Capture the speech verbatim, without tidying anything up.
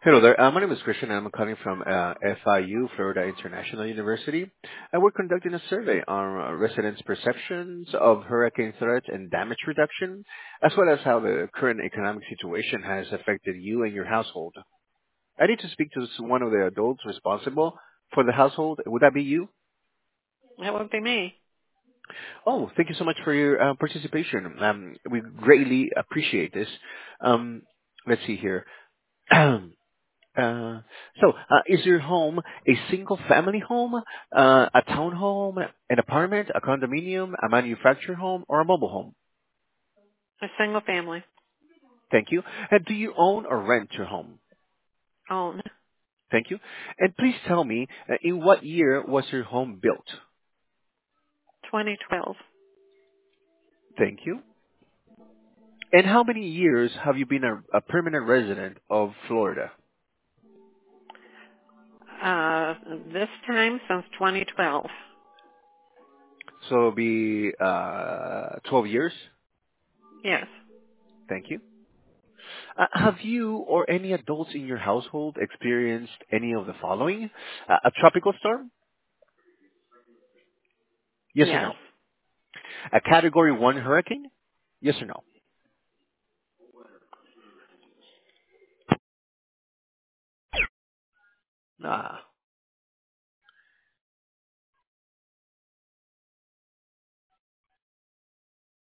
Hello there. Uh, my name is Christian. I'm calling from uh, F I U, Florida International University, and we're conducting a survey on uh, residents' perceptions of hurricane threat and damage reduction, as well as how the current economic situation has affected you and your household. I need to speak to s- one of the adults responsible for the household. Would that be you? That would be me. Oh, thank you so much for your uh, participation. Um, we greatly appreciate this. Um, let's see here. Uh, so, uh, is your home a single-family home, uh, a townhome, an apartment, a condominium, a manufactured home, or a mobile home? A single family. Thank you. And do you own or rent your home? Own. Thank you. And please tell me, uh, in what year was your home built? twenty twelve. Thank you. And how many years have you been a, a permanent resident of Florida? Uh, this time since twenty twelve. So it'll be uh, twelve years. Yes. Thank you. Uh, have you or any adults in your household experienced any of the following? Uh, a tropical storm? Yes or Yes. no? A category one hurricane? Yes or no? Ah.